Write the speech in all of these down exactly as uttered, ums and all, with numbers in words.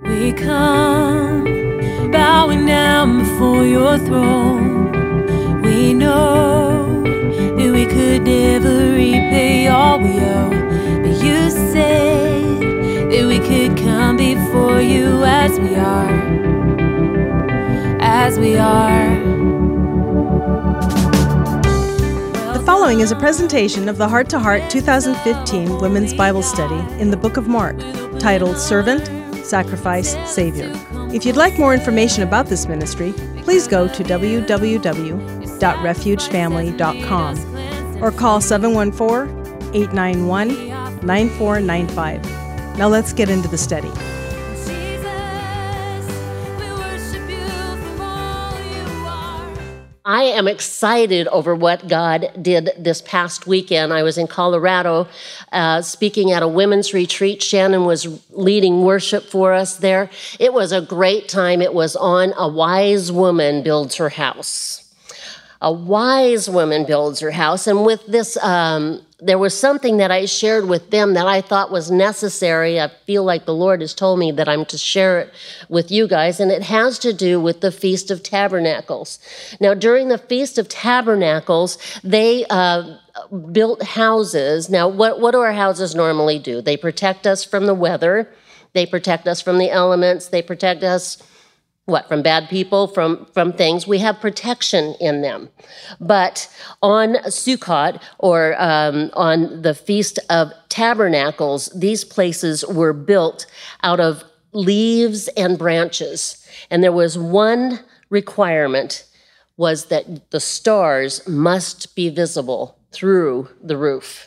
We come bowing down before your throne. We know that we could never repay all we owe, but you said that we could come before you as we are, as we are. The following is a presentation of the Heart to Heart twenty fifteen Women's Bible Study in the Book of Mark, titled Servant, Sacrifice, Savior. If you'd like more information about this ministry, please go to w w w dot refuge family dot com or call seven one four, eight nine one, nine four nine five. Now let's get into the study. I am excited over what God did this past weekend. I was in Colorado uh, speaking at a women's retreat. Shannon was leading worship for us there. It was a great time. It was on A Wise Woman Builds Her House. A wise woman builds her house. And with this, um, there was something that I shared with them that I thought was necessary. I feel like the Lord has told me that I'm to share it with you guys, and it has to do with the Feast of Tabernacles. Now, during the Feast of Tabernacles, they uh, built houses. Now, what, what do our houses normally do? They protect us from the weather. They protect us from the elements. They protect us What, from bad people, from, from things. We have protection in them. But on Sukkot, or um, on the Feast of Tabernacles, these places were built out of leaves and branches. And there was one requirement, was that the stars must be visible through the roof.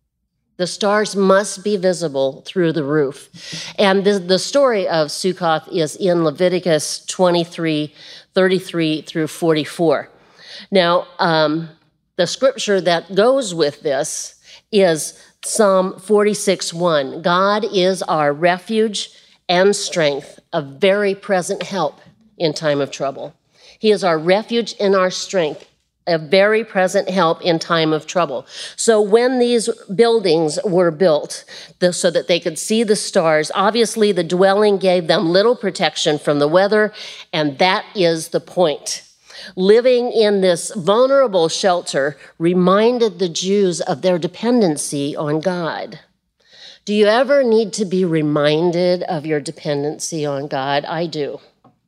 The stars must be visible through the roof. And the, the story of Sukkot is in Leviticus twenty-three, thirty-three through forty-four. Now, um, the scripture that goes with this is Psalm forty-six one. God is our refuge and strength, a very present help in time of trouble. He is our refuge and our strength, a very present help in time of trouble. So when these buildings were built the, so that they could see the stars, obviously the dwelling gave them little protection from the weather, and that is the point. Living in this vulnerable shelter reminded the Jews of their dependency on God. Do you ever need to be reminded of your dependency on God? I do.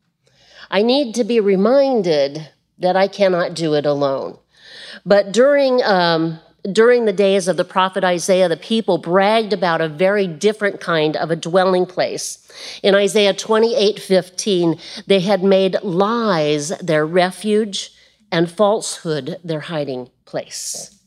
I need to be reminded that I cannot do it alone. But during um, during the days of the prophet Isaiah, the people bragged about a very different kind of a dwelling place. In Isaiah twenty-eight fifteen, they had made lies their refuge and falsehood their hiding place.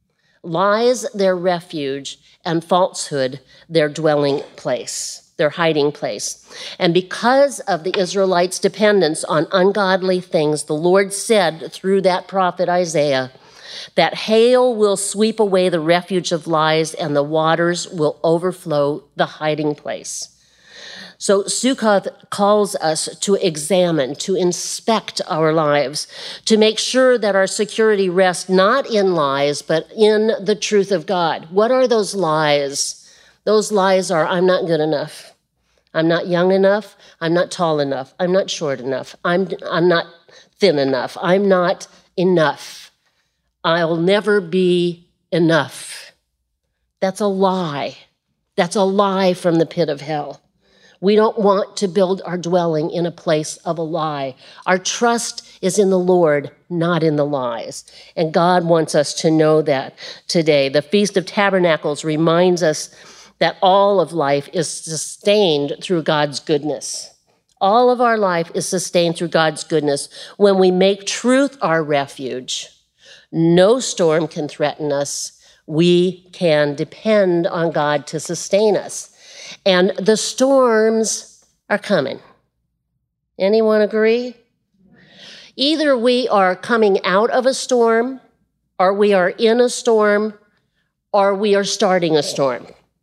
Lies their refuge and falsehood their dwelling place, their hiding place. And because of the Israelites' dependence on ungodly things, the Lord said through that prophet Isaiah that hail will sweep away the refuge of lies and the waters will overflow the hiding place. So Sukkot calls us to examine, to inspect our lives, to make sure that our security rests not in lies, but in the truth of God. What are those lies? Those lies are, I'm not good enough. I'm not young enough. I'm not tall enough. I'm not short enough. I'm, I'm not thin enough. I'm not enough. I'll never be enough. That's a lie. That's a lie from the pit of hell. We don't want to build our dwelling in a place of a lie. Our trust is in the Lord, not in the lies. And God wants us to know that today. The Feast of Tabernacles reminds us that all of life is sustained through God's goodness. All of our life is sustained through God's goodness. When we make truth our refuge, no storm can threaten us. We can depend on God to sustain us. And the storms are coming. Anyone agree? Either we are coming out of a storm, or we are in a storm, or we are starting a storm.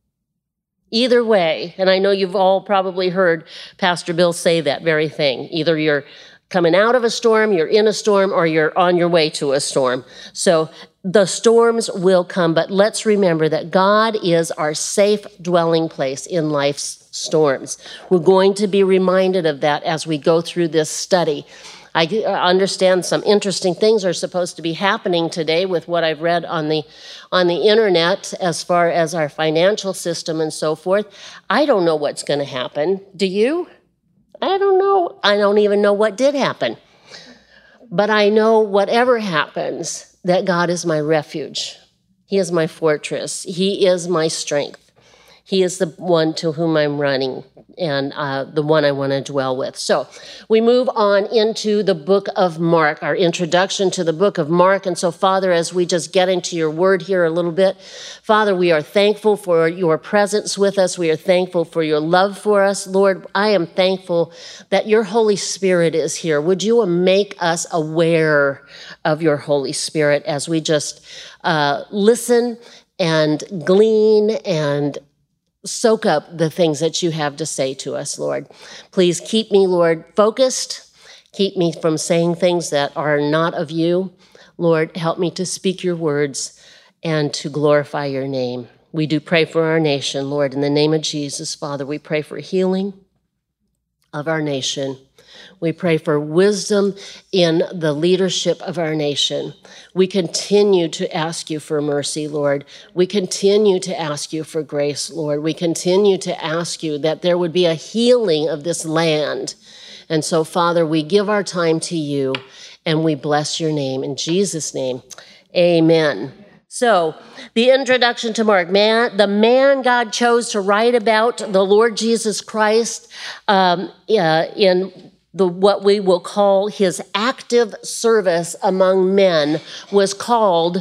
Either way, and I know you've all probably heard Pastor Bill say that very thing. Either you're coming out of a storm, you're in a storm, or you're on your way to a storm. So the storms will come, but let's remember that God is our safe dwelling place in life's storms. We're going to be reminded of that as we go through this study. I understand some interesting things are supposed to be happening today with what I've read on the on the internet as far as our financial system and so forth. I don't know what's going to happen. Do you? I don't know. I don't even know what did happen. But I know whatever happens, that God is my refuge. He is my fortress. He is my strength. He is the one to whom I'm running and uh, the one I want to dwell with. So we move on into the book of Mark, our introduction to the book of Mark. And so, Father, as we just get into your word here a little bit, Father, we are thankful for your presence with us. We are thankful for your love for us. Lord, I am thankful that your Holy Spirit is here. Would you make us aware of your Holy Spirit as we just uh, listen and glean and soak up the things that you have to say to us, Lord. Please keep me, Lord, focused. Keep me from saying things that are not of you. Lord, help me to speak your words and to glorify your name. We do pray for our nation, Lord, in the name of Jesus, Father. We pray for healing of our nation. We pray for wisdom in the leadership of our nation. We continue to ask you for mercy, Lord. We continue to ask you for grace, Lord. We continue to ask you that there would be a healing of this land. And so, Father, we give our time to you and we bless your name. In Jesus' name, amen. So, the introduction to Mark, man, the man God chose to write about the Lord Jesus Christ um, uh, in The, what we will call his active service among men was called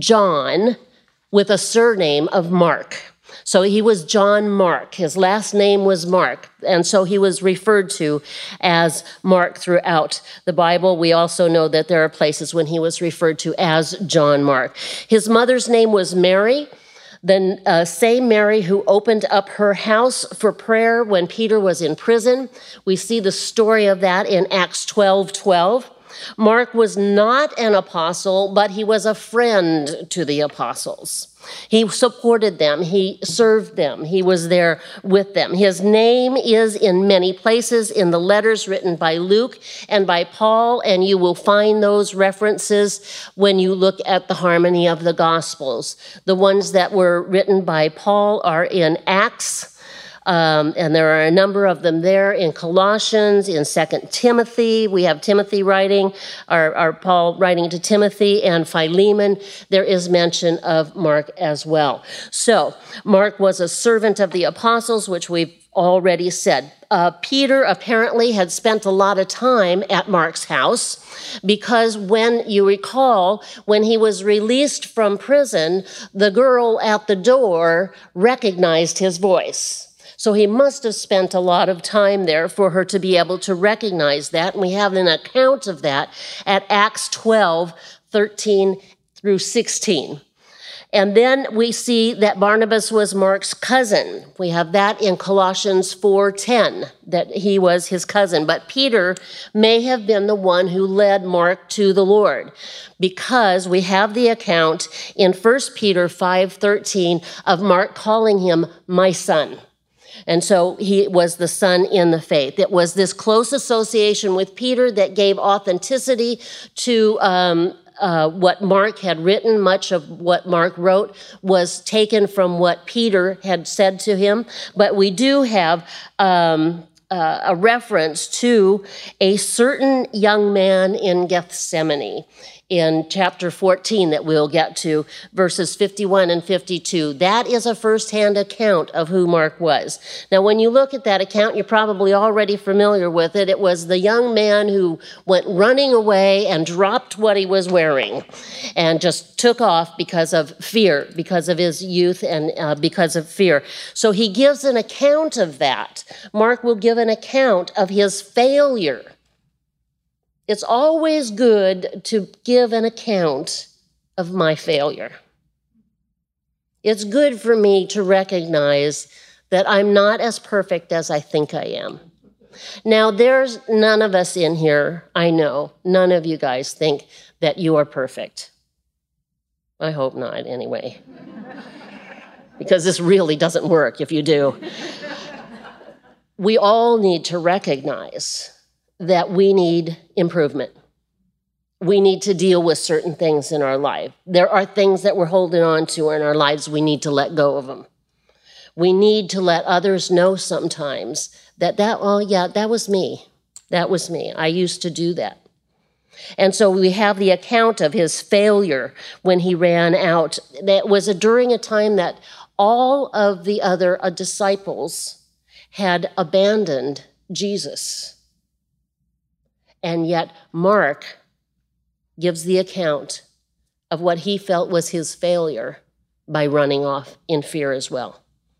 John with a surname of Mark. So he was John Mark. His last name was Mark. And so he was referred to as Mark throughout the Bible. We also know that there are places when he was referred to as John Mark. His mother's name was Mary. The uh, same Mary who opened up her house for prayer when Peter was in prison. We see the story of that in Acts twelve twelve. Mark was not an apostle, but he was a friend to the apostles. He supported them. He served them. He was there with them. His name is in many places in the letters written by Luke and by Paul, and you will find those references when you look at the harmony of the Gospels. The ones that were written by Paul are in Acts, Um, and there are a number of them there in Colossians, in Second Timothy. We have Timothy writing, or, or Paul writing to Timothy, and Philemon. There is mention of Mark as well. So Mark was a servant of the apostles, which we've already said. Uh, Peter apparently had spent a lot of time at Mark's house because when you recall, when he was released from prison, the girl at the door recognized his voice. So he must have spent a lot of time there for her to be able to recognize that. And we have an account of that at Acts twelve, thirteen through sixteen. And then we see that Barnabas was Mark's cousin. We have that in Colossians four ten, that he was his cousin. But Peter may have been the one who led Mark to the Lord, because we have the account in First Peter five thirteen of Mark calling him my son. And so he was the son in the faith. It was this close association with Peter that gave authenticity to um, uh, what Mark had written. Much of what Mark wrote was taken from what Peter had said to him. But we do have um, uh, a reference to a certain young man in Gethsemane in chapter fourteen that we'll get to, verses fifty-one and fifty-two. That is a firsthand account of who Mark was. Now, when you look at that account, you're probably already familiar with it. It was the young man who went running away and dropped what he was wearing and just took off because of fear, because of his youth and uh, because of fear. So he gives an account of that. Mark will give an account of his failure. It's always good to give an account of my failure. It's good for me to recognize that I'm not as perfect as I think I am. Now, there's none of us in here, I know, none of you guys think that you are perfect. I hope not, anyway. Because this really doesn't work if you do. We all need to recognize that we need improvement. We need to deal with certain things in our life. There are things that we're holding on to in our lives. We need to let go of them. We need to let others know sometimes that, that oh, yeah, that was me. That was me. I used to do that. And so we have the account of his failure when he ran out. That was a, during a time that all of the other uh, disciples had abandoned Jesus. And yet Mark gives the account of what he felt was his failure by running off in fear as well.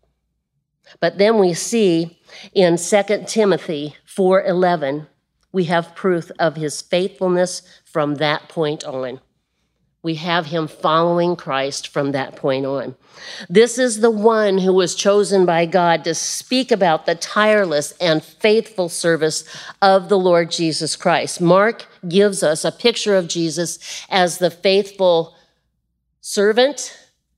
But then we see in Second Timothy four eleven, we have proof of his faithfulness from that point on. We have him following Christ from that point on. This is the one who was chosen by God to speak about the tireless and faithful service of the Lord Jesus Christ. Mark gives us a picture of Jesus as the faithful servant,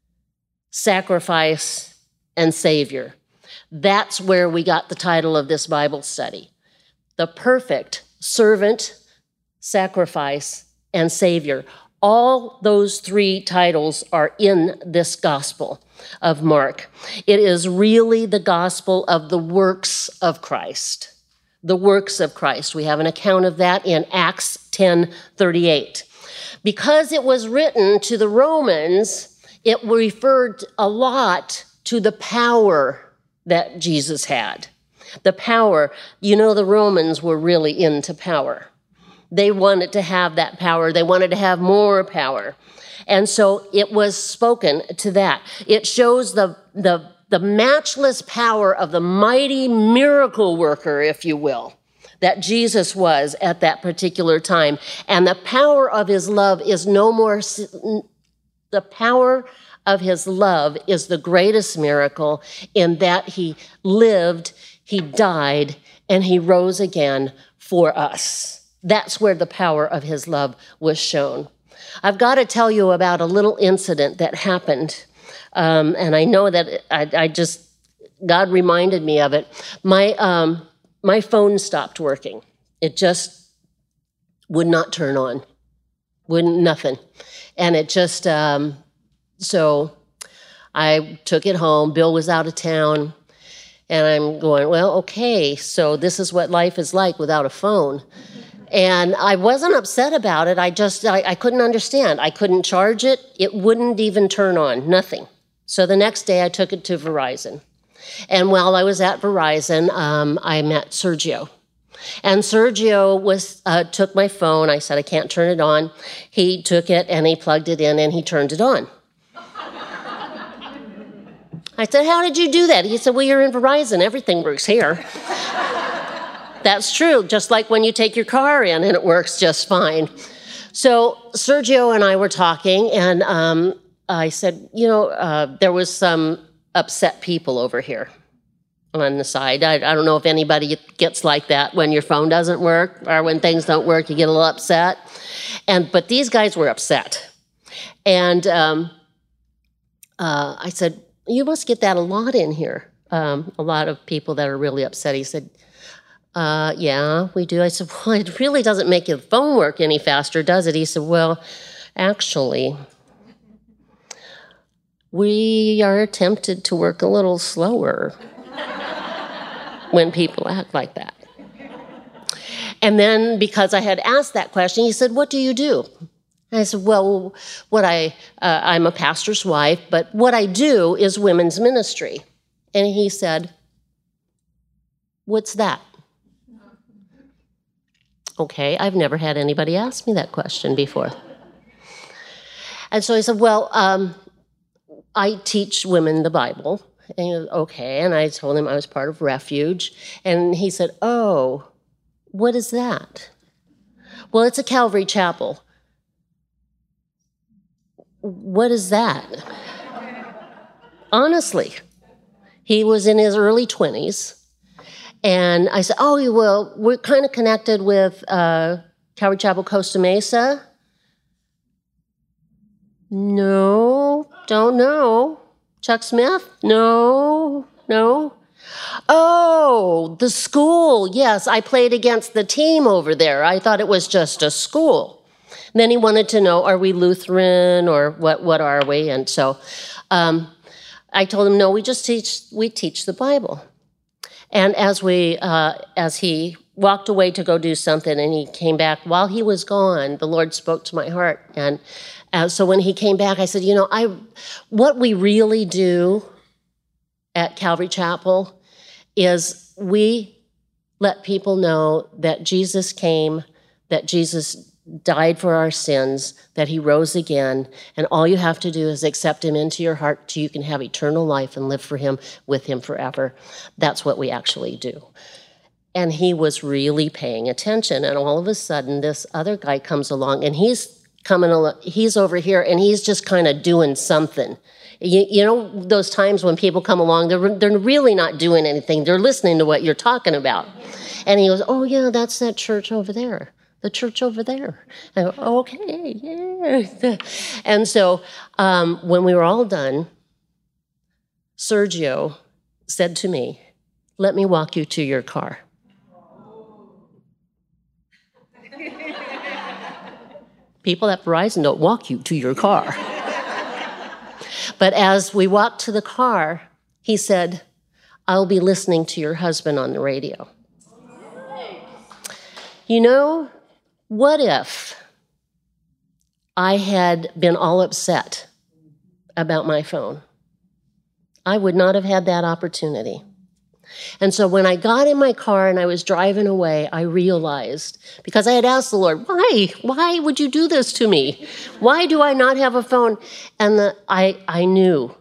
sacrifice, and Savior. That's where we got the title of this Bible study. The perfect servant, sacrifice, and Savior. All those three titles are in this gospel of Mark. It is really the gospel of the works of Christ. The works of Christ. We have an account of that in Acts ten thirty-eight. Because it was written to the Romans, it referred a lot to the power that Jesus had. The power, you know, the Romans were really into power. They wanted to have that power. They wanted to have more power. And so it was spoken to that. It shows the, the, the matchless power of the mighty miracle worker, if you will, that Jesus was at that particular time. And the power of his love is no more, the power of his love is the greatest miracle in that he lived, he died, and he rose again for us. That's where the power of his love was shown. I've got to tell you about a little incident that happened. Um, and I know that I, I just, God reminded me of it. My, um, my phone stopped working. It just would not turn on. Wouldn't, nothing. And it just, um, so I took it home. Bill was out of town. And I'm going, well, okay, so this is what life is like without a phone. And I wasn't upset about it. I just, I, I couldn't understand. I couldn't charge it. It wouldn't even turn on, nothing. So the next day I took it to Verizon. And while I was at Verizon, um, I met Sergio. And Sergio was uh, took my phone. I said, I can't turn it on. He took it and he plugged it in and he turned it on. I said, how did you do that? He said, well, you're in Verizon. Everything works here. That's true, just like when you take your car in and it works just fine. So Sergio and I were talking, and um, I said, you know, uh, there was some upset people over here on the side. I, I don't know if anybody gets like that when your phone doesn't work or when things don't work, you get a little upset. And but these guys were upset. And um, uh, I said, you must get that a lot in here, um, a lot of people that are really upset. He said, Uh, yeah, we do. I said, well, it really doesn't make your phone work any faster, does it? He said, well, actually, we are tempted to work a little slower when people act like that. And then because I had asked that question, he said, what do you do? And I said, well, what I, uh, I'm a pastor's wife, but what I do is women's ministry. And he said, what's that? Okay, I've never had anybody ask me that question before. And so I said, well, um, I teach women the Bible. And he goes, okay, and I told him I was part of Refuge. And he said, oh, what is that? Well, it's a Calvary Chapel. What is that? Honestly, he was in his early twenties. And I said, oh, well, we're kind of connected with uh, Calvary Chapel Costa Mesa. No, don't know. Chuck Smith? No, no. Oh, the school. Yes, I played against the team over there. I thought it was just a school. And then he wanted to know, are we Lutheran or what, what are we? And so um, I told him, no, we just teach, we teach the Bible. And as we, uh, as he walked away to go do something and he came back, while he was gone, the Lord spoke to my heart. And uh, so when he came back, I said, you know, I, what we really do at Calvary Chapel is we let people know that Jesus came, that Jesus died for our sins, that he rose again, and all you have to do is accept him into your heart so you can have eternal life and live for him, with him forever. That's what we actually do. And he was really paying attention, and all of a sudden this other guy comes along, and he's coming along, he's over here, and he's just kind of doing something. You, you know those times when people come along, they're, they're really not doing anything, they're listening to what you're talking about. And he goes, oh yeah, that's that church over there. The church over there. I go, okay, yeah. And so um, when we were all done, Sergio said to me, let me walk you to your car. People at Verizon don't walk you to your car. But as we walked to the car, he said, I'll be listening to your husband on the radio. You know, what if I had been all upset about my phone? I would not have had that opportunity. And so when I got in my car and I was driving away, I realized, because I had asked the Lord, why? Why would you do this to me? Why do I not have a phone? And the, I, I knew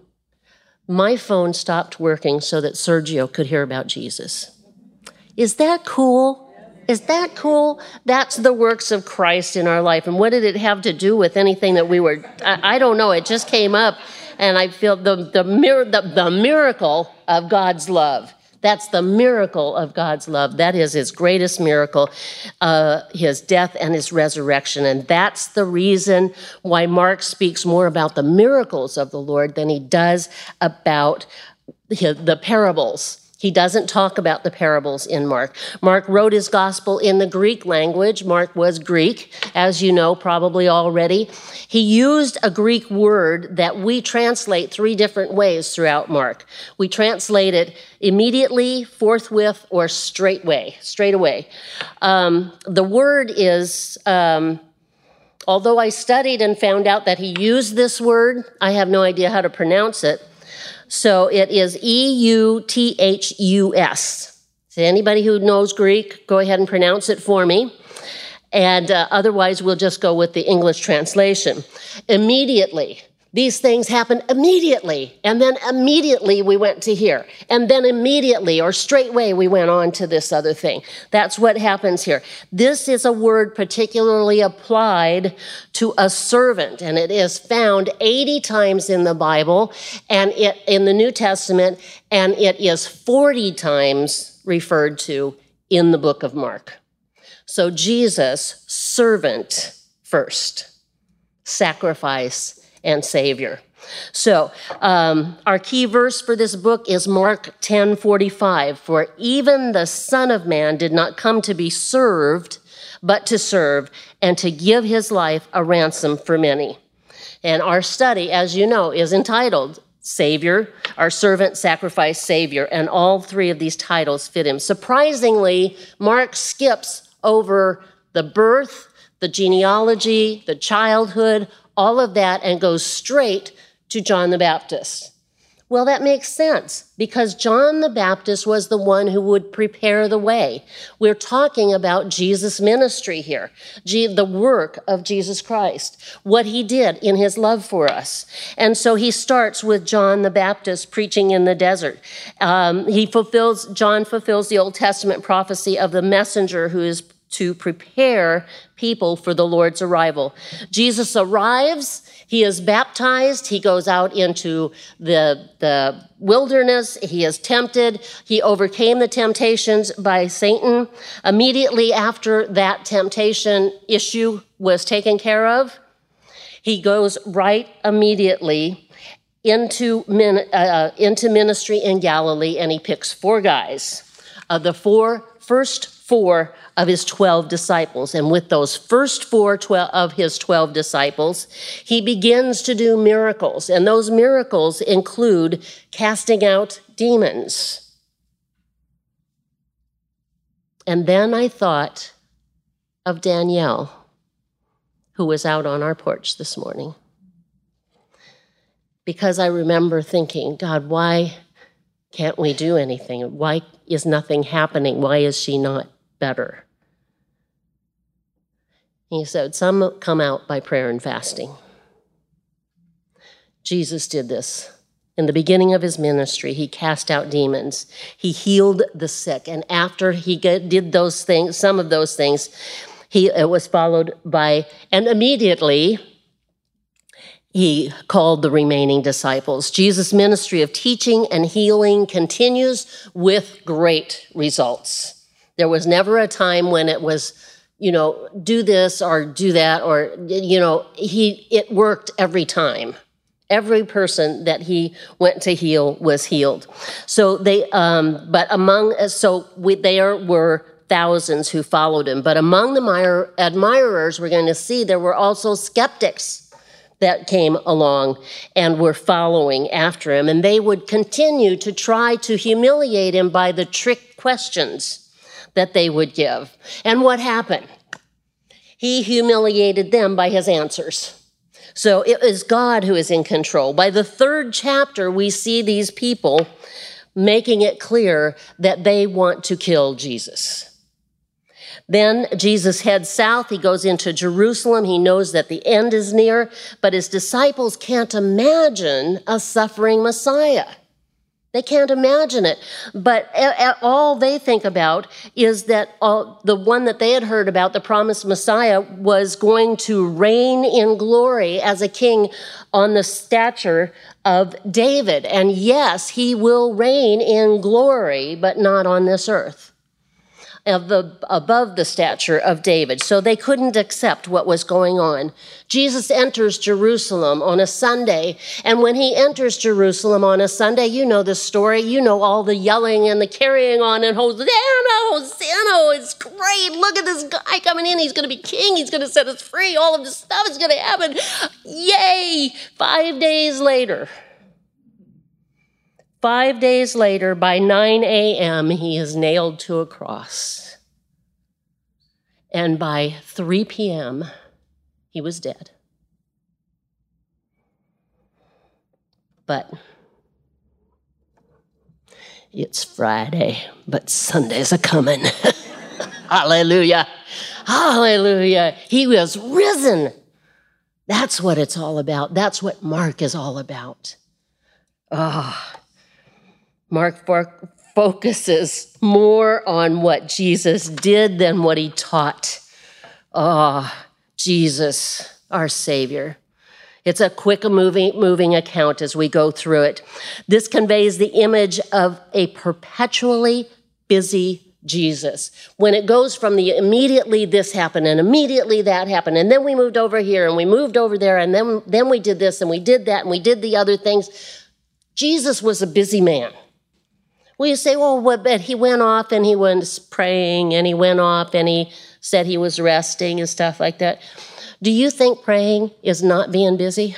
my phone stopped working so that Sergio could hear about Jesus. Is that cool? Is that cool? That's the works of Christ in our life. And what did it have to do with anything that we were, I, I don't know, it just came up, and I feel the, the, mir- the, the miracle of God's love. That's the miracle of God's love. That is his greatest miracle, uh, his death and his resurrection. And that's the reason why Mark speaks more about the miracles of the Lord than he does about the, the parables. He doesn't talk about the parables in Mark. Mark wrote his gospel in the Greek language. Mark was Greek, as you know probably already. He used a Greek word that we translate three different ways throughout Mark. We translate it immediately, forthwith, or straightway, straight away. Um, the word is, um, although I studied and found out that he used this word, I have no idea how to pronounce it. So it is E U T H U S. So anybody who knows Greek, go ahead and pronounce it for me. And uh, otherwise, we'll just go with the English translation. Immediately. These things happened immediately. And then immediately we went to here. And then immediately or straightway we went on to this other thing. That's what happens here. This is a word particularly applied to a servant. And it is found eighty times in the Bible and it in the New Testament. And it is forty times referred to in the book of Mark. So Jesus, servant first, sacrifice and Savior. So um, our key verse for this book is Mark ten forty-five. For even the Son of Man did not come to be served, but to serve and to give his life a ransom for many. And our study, as you know, is entitled Savior, our servant, sacrifice, Savior. And all three of these titles fit him. Surprisingly, Mark skips over the birth, the genealogy, the childhood, all of that, and goes straight to John the Baptist. Well, that makes sense because John the Baptist was the one who would prepare the way. We're talking about Jesus' ministry here, the work of Jesus Christ, what he did in his love for us. And so he starts with John the Baptist preaching in the desert. Um, he fulfills, John fulfills the Old Testament prophecy of the messenger who is to prepare people for the Lord's arrival. Jesus arrives, he is baptized, he goes out into the, the wilderness, he is tempted, he overcame the temptations by Satan. Immediately after that temptation issue was taken care of, he goes right immediately into, min, uh, into ministry in Galilee, and he picks four guys, uh, the four, first four of his twelve disciples. And with those first four twelve of his twelve disciples, he begins to do miracles. And those miracles include casting out demons. And then I thought of Danielle, who was out on our porch this morning. Because I remember thinking, God, why can't we do anything? Why is nothing happening? Why is she not better? He said, some come out by prayer and fasting. Jesus did this. In the beginning of his ministry, he cast out demons. He healed the sick. And after he did those things, some of those things, he it was followed by, and immediately he called the remaining disciples. Jesus' ministry of teaching and healing continues with great results. There was never a time when it was, you know, do this or do that, or, you know, he, it worked every time. Every person that he went to heal was healed. So they, um, but among, so we, there were thousands who followed him. But among the admirers, we're going to see there were also skeptics that came along and were following after him. And they would continue to try to humiliate him by the trick questions that they would give. And what happened? He humiliated them by his answers. So it is God who is in control. By the third chapter, we see these people making it clear that they want to kill Jesus. Then Jesus heads south. He goes into Jerusalem. He knows that the end is near, but his disciples can't imagine a suffering Messiah. They can't imagine it. But all they think about is that all, the one that they had heard about, the promised Messiah, was going to reign in glory as a king on the stature of David. And yes, he will reign in glory, but not on this earth, of the, above the stature of David. So they couldn't accept what was going on. Jesus enters Jerusalem on a Sunday, and when he enters Jerusalem on a Sunday, you know the story, you know all the yelling and the carrying on, and Hosanna, Hosanna, it's great, look at this guy coming in, he's going to be king, he's going to set us free, all of this stuff is going to happen, yay! Five days later, Five days later, by nine a.m., he is nailed to a cross. And by three p.m., he was dead. But it's Friday, but Sunday's a-coming. Hallelujah. Hallelujah. He was risen. That's what it's all about. That's what Mark is all about. Ah. Oh. Mark focuses more on what Jesus did than what he taught. Oh, Jesus, our Savior. It's a quick moving, moving account as we go through it. This conveys the image of a perpetually busy Jesus. When it goes from the immediately this happened and immediately that happened, and then we moved over here and we moved over there, and then, then we did this and we did that and we did the other things. Jesus was a busy man. Well, you say, well, but he went off and he was praying and he went off and he said he was resting and stuff like that. Do you think praying is not being busy?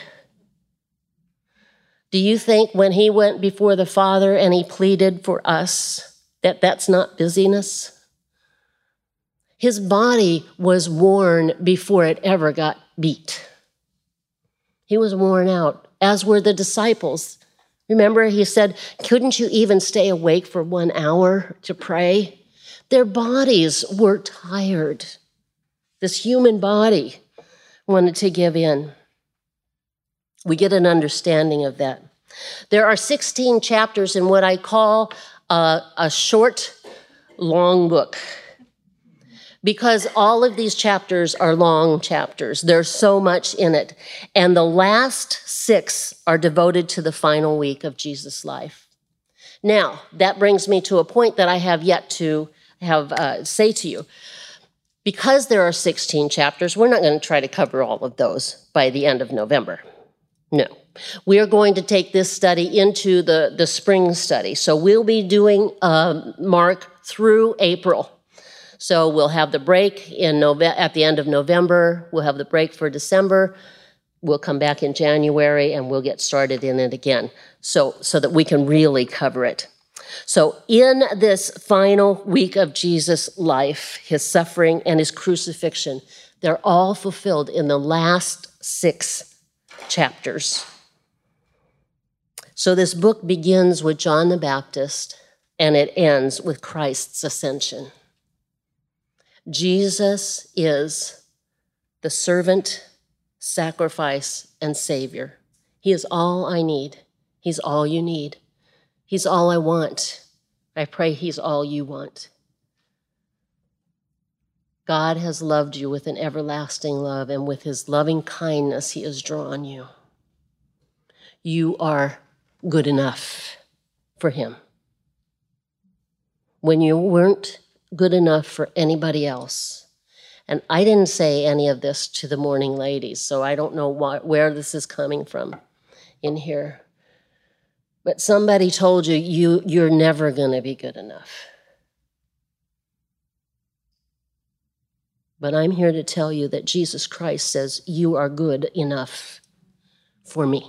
Do you think when he went before the Father and he pleaded for us that that's not busyness? His body was worn before it ever got beat. He was worn out, as were the disciples. Remember, he said, couldn't you even stay awake for one hour to pray? Their bodies were tired. This human body wanted to give in. We get an understanding of that. There are sixteen chapters in what I call a, a short, long book. because all of these chapters are long chapters. There's so much in it. And the last six are devoted to the final week of Jesus' life. Now, that brings me to a point that I have yet to have uh, say to you. Because there are sixteen chapters, we're not going to try to cover all of those by the end of November. No. We are going to take this study into the, the spring study. So we'll be doing um, Mark through April. So we'll have the break in Nove- at the end of November. We'll have the break for December. We'll come back in January, and we'll get started in it again so, so that we can really cover it. So in this final week of Jesus' life, his suffering and his crucifixion, they're all fulfilled in the last six chapters. So this book begins with John the Baptist, and it ends with Christ's ascension. Jesus is the servant, sacrifice, and Savior. He is all I need. He's all you need. He's all I want. I pray he's all you want. God has loved you with an everlasting love, and with his loving kindness, he has drawn you. You are good enough for him. When you weren't good enough for anybody else, and I didn't say any of this to the morning ladies, so I don't know what, where this is coming from in here. But somebody told you, you you're never going to be good enough. But I'm here to tell you that Jesus Christ says, you are good enough for me.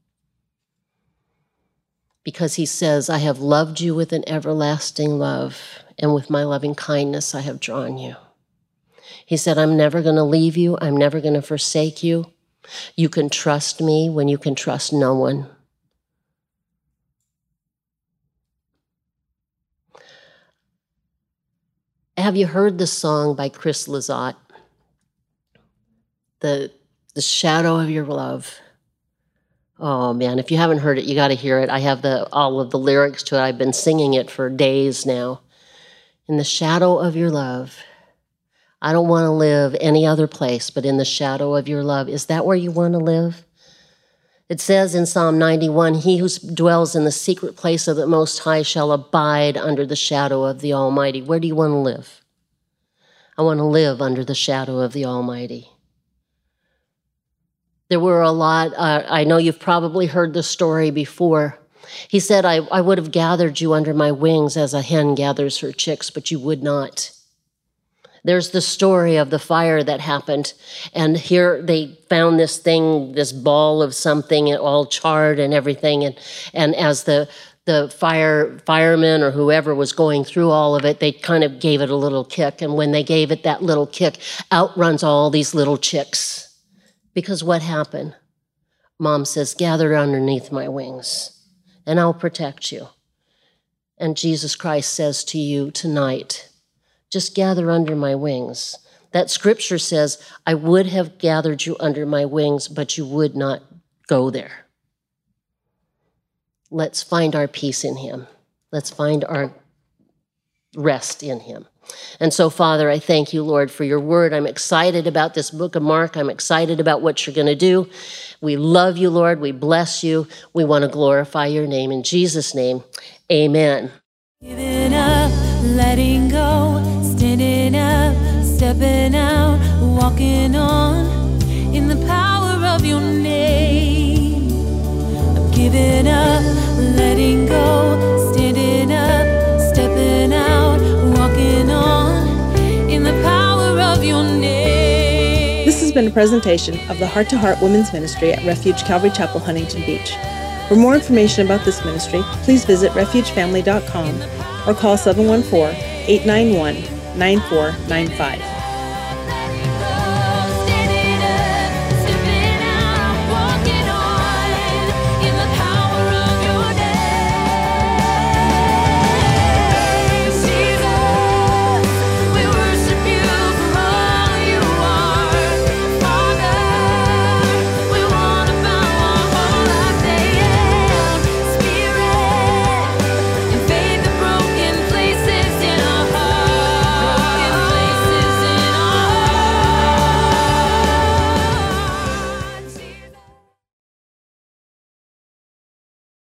Because he says, I have loved you with an everlasting love, and with my loving kindness I have drawn you. He said, I'm never going to leave you. I'm never going to forsake you. You can trust me when you can trust no one. Have you heard the song by Chris Lizotte? The, the Shadow of Your Love. Oh man, if you haven't heard it, you got to hear it. I have the all of the lyrics to it. I've been singing it for days now. In the shadow of your love, I don't want to live any other place but in the shadow of your love. Is that where you want to live? It says in Psalm ninety-one, he who dwells in the secret place of the Most High shall abide under the shadow of the Almighty. Where do you want to live? I want to live under the shadow of the Almighty. There were a lot, uh, I know you've probably heard the story before. He said, I, I would have gathered you under my wings as a hen gathers her chicks, but you would not. There's the story of the fire that happened, and here they found this thing, this ball of something, all charred and everything, and, and as the the fire firemen or whoever was going through all of it, they kind of gave it a little kick, and when they gave it that little kick, out runs all these little chicks. Because what happened? Mom says, gather underneath my wings, and I'll protect you. And Jesus Christ says to you tonight, just gather under my wings. That scripture says, I would have gathered you under my wings, but you would not go there. Let's find our peace in him. Let's find our rest in him. And so, Father, I thank you, Lord, for your word. I'm excited about this book of Mark. I'm excited about what you're going to do. We love you, Lord. We bless you. We want to glorify your name. In Jesus' name, amen. Giving up, letting go, standing up, stepping out, walking on in the power of your name. I'm giving up, letting go, standing up, stepping out, walking on in the power of your name. This has been a presentation of the Heart to Heart Women's Ministry at Refuge Calvary Chapel, Huntington Beach. For more information about this ministry, please visit refuge family dot com or call seven one four, eight nine one, nine four nine five.